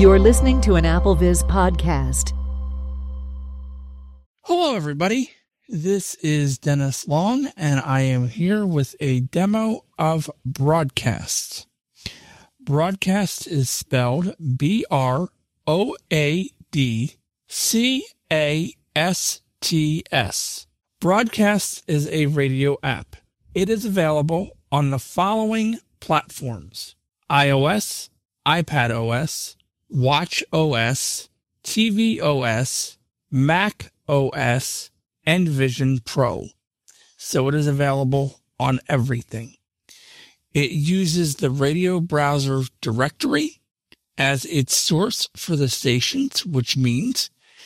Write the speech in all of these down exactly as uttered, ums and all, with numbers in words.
You're listening to an AppleViz podcast. Hello, everybody. This is Dennis Long, and I am here with a demo of Broadcast. Broadcast is spelled B R O A D C A S T S. Broadcast is a radio app. It is available on the following platforms: iOS, iPadOS, watchOS, tvOS, macOS, and Vision Pro. So it is available on everything. It uses the radio browser directory as its source for the stations, which means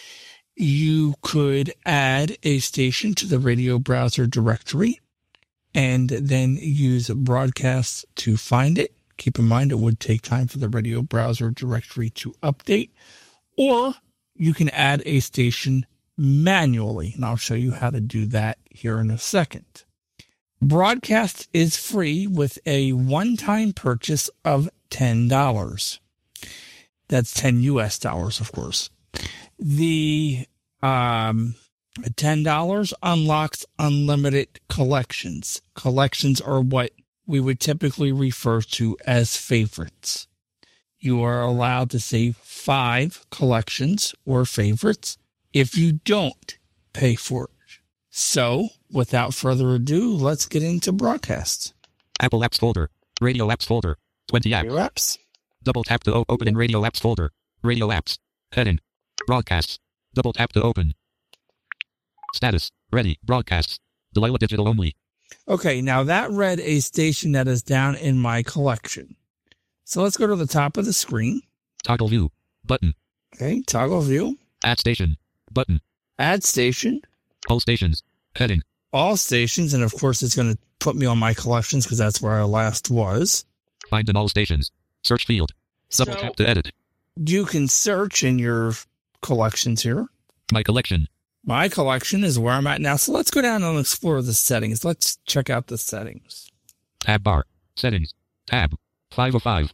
you could add a station to the radio browser directory and then use Broadcast to find it. Keep in mind, it would take time for the radio browser directory to update, or you can add a station manually, and I'll show you how to do that here in a second. Broadcast is free with a one-time purchase of ten dollars. That's ten U S dollars, of course. The um, ten dollars unlocks unlimited collections. Collections are what we would typically refer to as favorites. You are allowed to save five collections or favorites if you don't pay for it. So, without further ado, let's get into Broadcast. Apple Apps folder. Radio Apps folder. twenty apps. Radio Apps. Double tap to o- open in Radio Apps folder. Radio Apps. Heading. Broadcasts. Double tap to open. Status. Ready. Broadcasts. Delilah Digital only. Okay, now that read a station that is down in my collection. So let's go to the top of the screen. Toggle view. Button. Okay, toggle view. Add station. Button. Add station. All stations. Heading. All stations, and of course it's going to put me on my collections because that's where I last was. Find in all stations. Search field. Double So- tap to edit. You can search in your collections here. My collection. My collection is where I'm at now. So let's go down and explore the settings. Let's check out the settings. Tab bar. Settings. Tab. five oh five.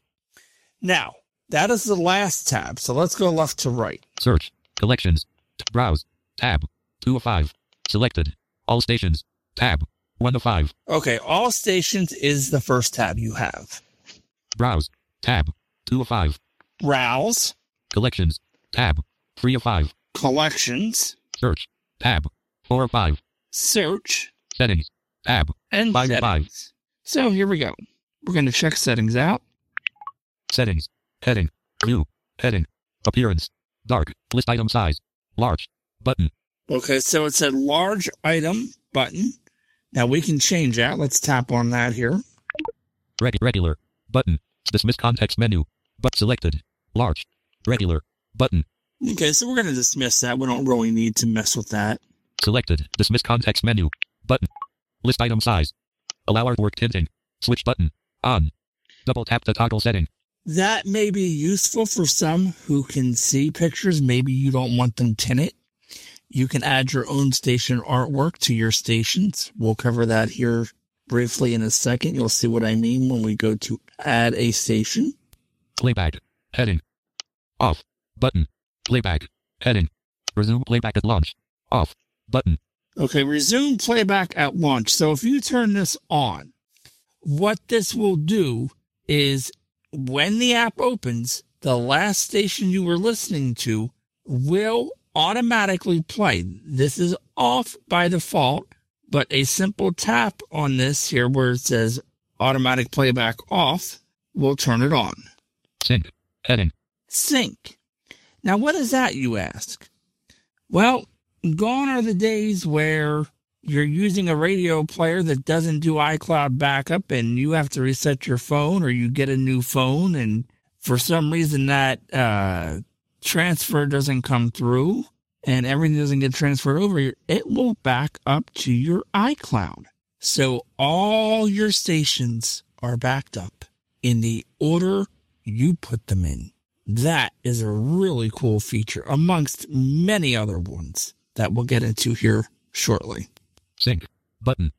Now, that is the last tab. So let's go left to right. Search. Collections. T- Browse. Tab. two oh five. Selected. All stations. Tab. one oh five. Okay, all stations is the first tab you have. Browse. Tab. two oh five. Browse, Collections. Tab. three oh five. collections, Search. Tab. four oh five. search, Settings. Tab. and Five, settings. five. So here we go. We're going to check settings out. Settings. Heading. View. Heading. Appearance. Dark. List item size. Large. Button. Okay, so it said large item button. Now we can change that. Let's tap on that here. Reg- regular. Button. Dismiss context menu. But selected. Large. Regular. Button. Okay, so we're going to dismiss that. We don't really need to mess with that. Selected. Dismiss context menu. Button. List item size. Allow artwork tinting. Switch button. On. Double tap to toggle setting. That may be useful for some who can see pictures. Maybe you don't want them tinted. You can add your own station artwork to your stations. We'll cover that here briefly in a second. You'll see what I mean when we go to add a station. Playback. Heading. Off. Button. Playback. Heading. Resume playback at launch. Off. Button. Okay, resume playback at launch. So if you turn this on, what this will do is when the app opens, the last station you were listening to will automatically play. This is off by default, but a simple tap on this here where it says automatic playback off will turn it on. Sync. Heading. Sync. Now, what is that, you ask? Well, gone are the days where you're using a radio player that doesn't do iCloud backup and you have to reset your phone, or you get a new phone and for some reason that uh, transfer doesn't come through and everything doesn't get transferred over, it will back up to your iCloud. So all your stations are backed up in the order you put them in. That is a really cool feature amongst many other ones that we'll get into here shortly. Sync. Button.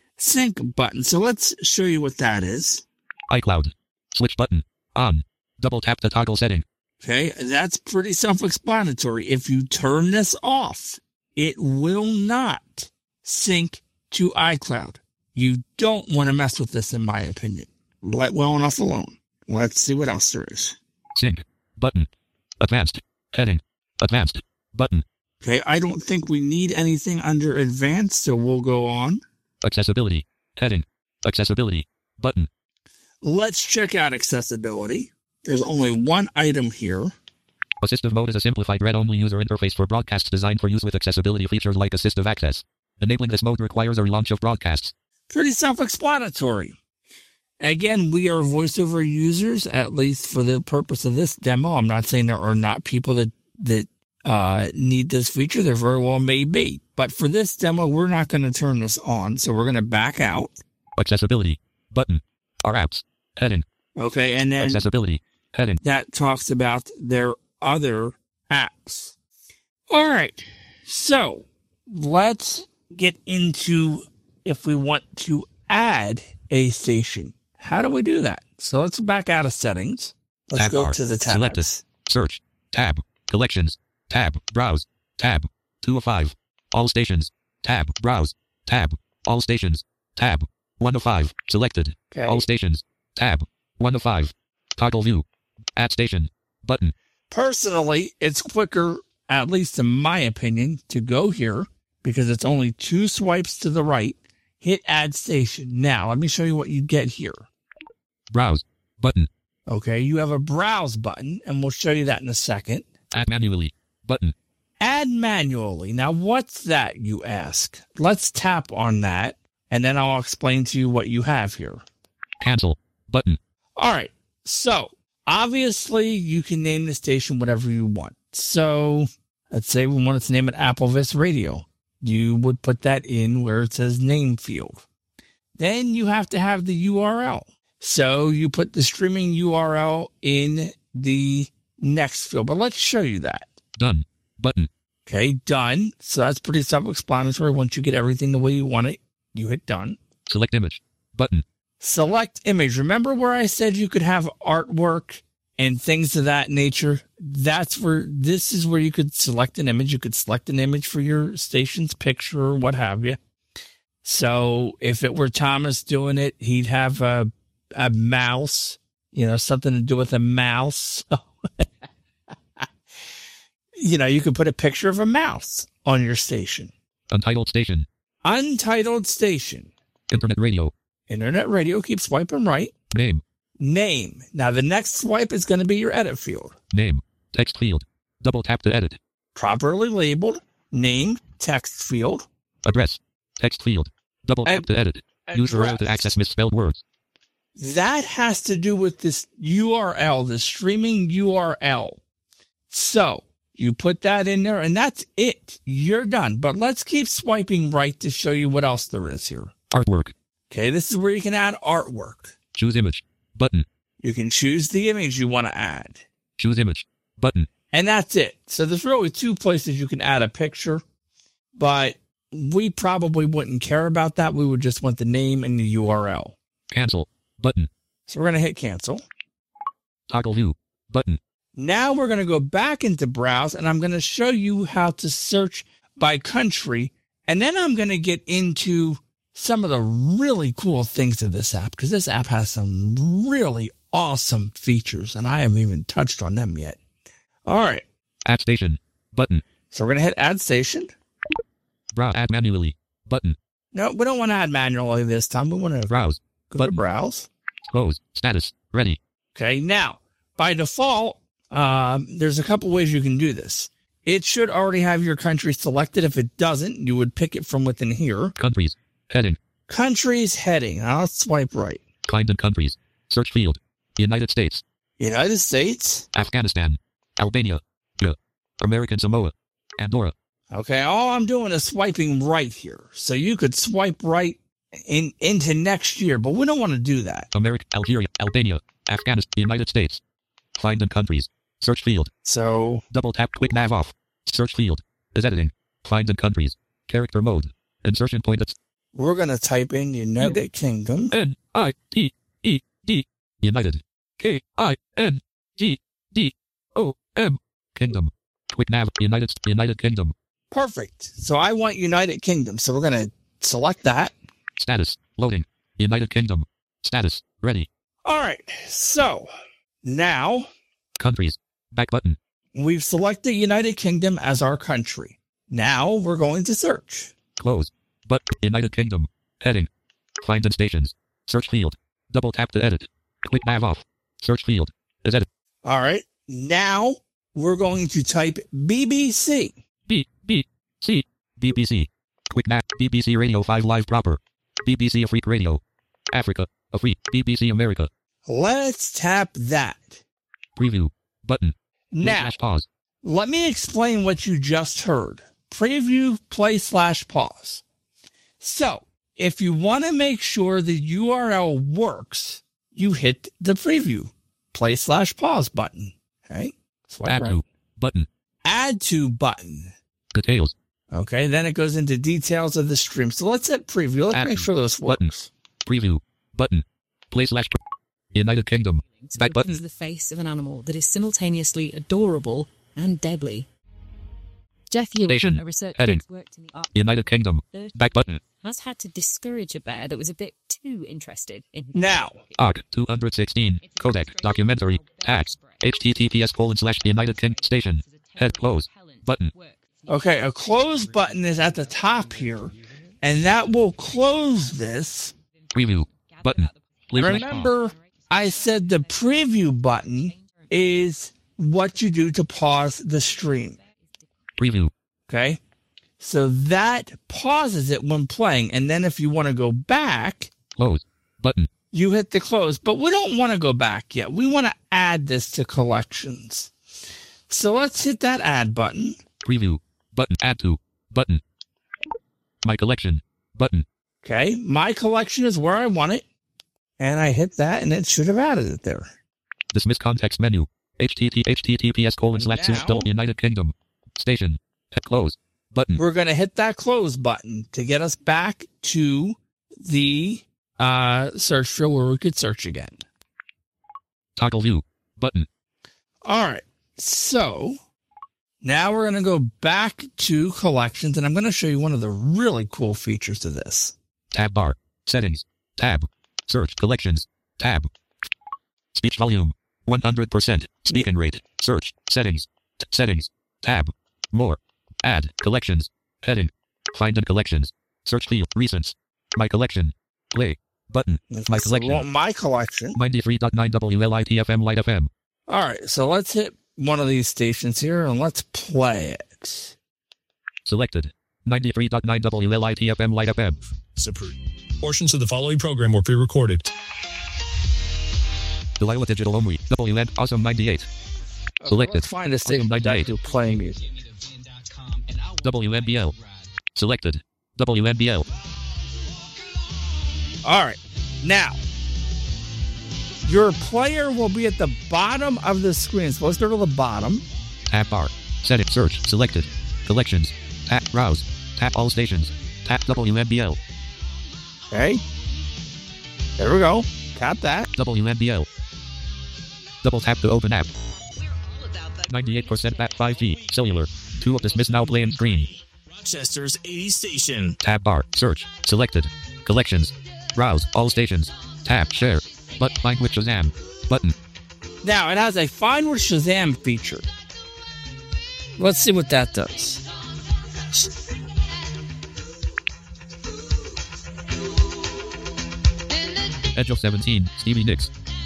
Sync button. So let's show you what that is. iCloud. Switch button. On. Double tap to toggle setting. Okay, that's pretty self-explanatory. If you turn this off, it will not sync to iCloud. You don't want to mess with this, in my opinion. Let well enough alone. Let's see what else there is. Sync. Button. Advanced. Heading. Advanced. Button. Okay, I don't think we need anything under advanced, so we'll go on. Accessibility. Heading. Accessibility. Button. Let's check out accessibility. There's only one item here. Assistive mode is a simplified read-only user interface for broadcasts designed for use with accessibility features like assistive access. Enabling this mode requires a relaunch of broadcasts. Pretty self-explanatory. Again, we are voiceover users, at least for the purpose of this demo. I'm not saying there are not people that, that uh, need this feature. There very well may be. But for this demo, we're not going to turn this on, so we're going to back out. Accessibility. Button. Our apps. Heading. Okay, and then Accessibility. Heading. that talks about their other apps. All right, so let's get into if we want to add a station. How do we do that? So let's back out of settings. Let's Tab go bar. to the tabs. Selected. Search. Tab. Collections. Tab. Browse. Tab. two of five. All stations. Tab. Browse. Tab. All stations. Tab. one of five. Selected. Okay. All stations. Tab. one of five. Toggle view. Add station. Button. Personally, it's quicker, at least in my opinion, to go here because it's only two swipes to the right. Hit add station. Now, let me show you what you get here. Browse. Button. Okay, you have a browse button, and we'll show you that in a second. Add manually. Button. Add manually. Now, what's that, you ask? Let's tap on that, and then I'll explain to you what you have here. Cancel. Button. All right, so obviously you can name the station whatever you want. So let's say we wanted to name it AppleVis Radio. You would put that in where it says name field. Then you have to have the U R L. So you put the streaming U R L in the next field. But let's show you that. Done. Button. Okay, done. So that's pretty self-explanatory. Once you get everything the way you want it, you hit done. Select image. Button. Select image. Remember where I said you could have artwork and things of that nature? That's where, this is where you could select an image. You could select an image for your station's picture or what have you. So if it were Thomas doing it, he'd have a, a mouse, you know, something to do with a mouse. You know, you could put a picture of a mouse on your station. Untitled station. Untitled station. Internet radio. Internet radio. Keep swiping right. Name. Name. Now, the next swipe is going to be your edit field. Name. Text field. Double tap to edit. Properly labeled. Name. Text field. Address. Text field. Double tap Ad- to edit. Use U R L to access misspelled words. That has to do with this U R L, the streaming U R L. So you put that in there and that's it. You're done. But let's keep swiping right to show you what else there is here. Artwork. Okay, this is where you can add artwork. Choose image. Button. You can choose the image you want to add. Choose image. Button. And that's it. So there's really two places you can add a picture, but we probably wouldn't care about that. We would just want the name and the U R L. Cancel. Button. So we're going to hit cancel. Toggle view. Button. Now we're going to go back into browse and I'm going to show you how to search by country. And then I'm going to get into some of the really cool things of this app because this app has some really awesome features and I haven't even touched on them yet. All right. Add station. Button. So we're going to hit add station. Browse. Add manually. Button. No, we don't want to add manually this time. We want to Browse. go Button. to browse. Close. Status. Ready. Okay. Now, by default, um, there's a couple ways you can do this. It should already have your country selected. If it doesn't, you would pick it from within here. Countries. Heading. Countries heading. Now let's swipe right. Find in countries. Search field. United States. United States. Afghanistan. Albania. G. American Samoa. Andorra. Okay. All I'm doing is swiping right here. So you could swipe right in into next year, but we don't want to do that. America. Algeria. Albania. Afghanistan. United States. Find in countries. Search field. So Double tap quick nav off. Search field. Is editing. Find in countries. Character mode. Insertion point. At we're going to type in United Kingdom. N I T E D. United. K I N G D. O M Kingdom. Quick nav. United United Kingdom. Perfect. So I want United Kingdom. So we're going to select that. Status. Loading. United Kingdom. Status. Ready. All right. So now Countries. Back button. we've selected United Kingdom as our country. Now we're going to search. Close. But United Kingdom. Heading. Find and stations. Search field. Double tap to edit. Click nav off. Search field. Is edit. All right. Now we're going to type B B C. B B C. B B C. Quick nav. B B C Radio five Live Proper. B B C Afrique Radio. Africa. Afrique. B B C America. Let's tap that. Preview. Button. Play Now, slash pause. let me explain what you just heard. Preview, play slash pause. So, if you want to make sure the U R L works, you hit the preview, play slash pause button. Okay. Swipe Add right. to. Button. Add to button. Details. Okay. Then it goes into details of the stream. So let's hit preview. Let's Add make to. sure this Button. works. Preview. Button. Play slash. United Kingdom. Back button. Opens the face of an animal that is simultaneously adorable and deadly. Jeff Ewing, Station. a researcher Heading. who's worked in the art, United Kingdom. Back button. has had to discourage a bear that was a bit too interested in. Now, Arc two hundred sixteen. Codec. Documentary. Tags. H T T P S colon slash United Kingdom station. Head close. Button. okay, a close button is at the top here, and that will close this. Preview. Button. Play slash pause. Remember, I said the preview button is what you do to pause the stream. Preview. Okay. So that pauses it when playing. And then if you want to go back, Close. Button. you hit the close. But we don't want to go back yet. We want to add this to collections. So let's hit that add button. Preview. Button. Add to. Button. My collection. Button. Okay. My collection is where I want it. And I hit that and it should have added it there. Dismiss context menu. H T T H T T P S colon slash Now- slash United Kingdom. Station. Head close. Button. We're going to hit that close button to get us back to the uh, search field where we could search again. Toggle view. Button. All right. So now we're going to go back to collections, and I'm going to show you one of the really cool features of this. Tab bar. Settings. Tab. Search collections. Tab. Speech volume. one hundred percent. Speaking rate. Search. Settings. T- settings. Tab. More. Add. Collections. Heading. Find and collections. Search field. Recents. My collection. Play. Button. My So we collection. want my collection. ninety-three point nine W L I T F M Light F M. All right. So let's hit one of these stations here, and let's play it. Selected. ninety-three point nine W L I T F M Light F M. Approved. Portions of the following program were pre-recorded. Delilah Digital Only. W N Awesome ninety-eight. Selected. Let's find a station Awesome ninety-eight. to play music. W N B L. Selected. W N B L. All right. Now, your player will be at the bottom of the screen. So let's go to the bottom. Tab bar. Setting. Search. Selected. Collections. Tap. Browse. Tap all stations. Tap W N B L. Okay. There we go. Tap that. W N B L. Double tap to open app. ninety-eight percent back five G. Cellular. two of dismiss now playing screen. Rochester's eighties station. Tab bar. Search. Selected. Collections. Browse. All stations. Tap. Share. But find with Shazam. Button. Now, it has a Find with Shazam feature. Let's see what that does. Edge of seventeen. Stevie Nicks.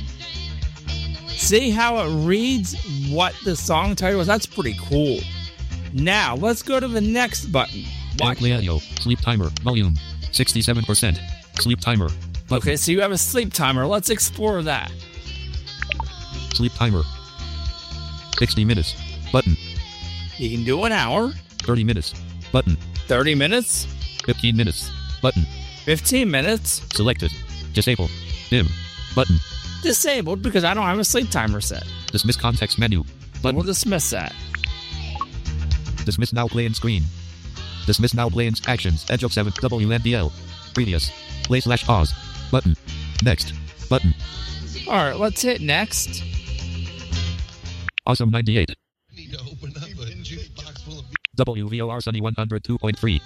See how it reads what the song title is? That's pretty cool. Now, let's go to the next button. Watch. Audio. Sleep timer. Volume. sixty-seven percent. Sleep timer. Button. Okay, so you have a sleep timer. Let's explore that. Sleep timer. sixty minutes. Button. You can do an hour, thirty minutes. Button. thirty minutes, fifteen minutes. Button. fifteen minutes. Selected. Disable. Dim. Button. Disabled because I don't have a sleep timer set. Dismiss context menu. Button. We'll dismiss that. Dismiss now playing screen. Dismiss now playing actions. Edge of seven. W N B L. Previous. Play slash pause. Button. Next. Button. All right, let's hit next. Awesome ninety-eight. I need to open up a jukebox full of W V O R Sunny one hundred two point three.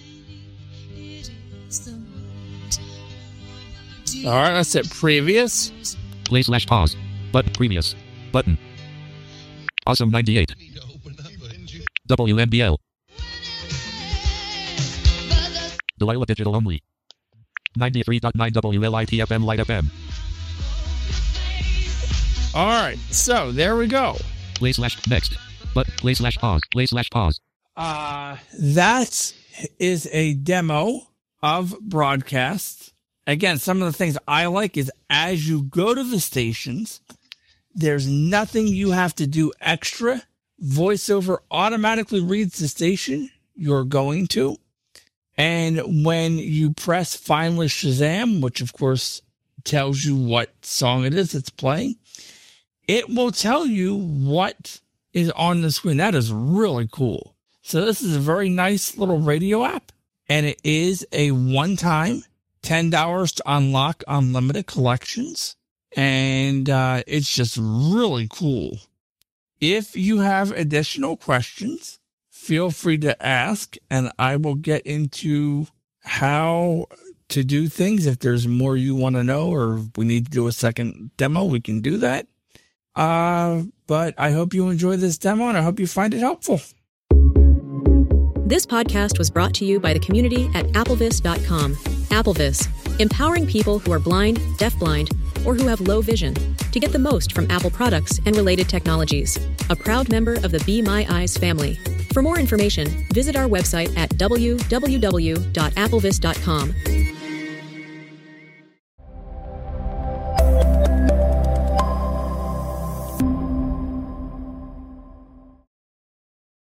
All right, let's hit previous. Play slash pause. Button. Previous. Button. Awesome ninety-eight. I need to open up a juke. W N B L. Delilah Digital Only. ninety-three point nine W L I T F M Light F M. All right, so there we go. Play slash next. But play slash pause. Play slash pause. Uh, that is a demo of broadcast. Again, some of the things I like is as you go to the stations, there's nothing you have to do extra. VoiceOver automatically reads the station you're going to. And when you press finally Shazam, which of course tells you what song it is that's playing, it will tell you what is on the screen. That is really cool. So this is a very nice little radio app, and it is a one-time ten dollars to unlock unlimited collections, and uh, it's just really cool. If you have additional questions, feel free to ask, and I will get into how to do things. If there's more you want to know, or we need to do a second demo, we can do that. Uh, but I hope you enjoy this demo, and I hope you find it helpful. This podcast was brought to you by the community at Applevis dot com. Applevis, empowering people who are blind, deafblind, or who have low vision to get the most from Apple products and related technologies. A proud member of the Be My Eyes family. For more information, visit our website at w w w dot applevis dot com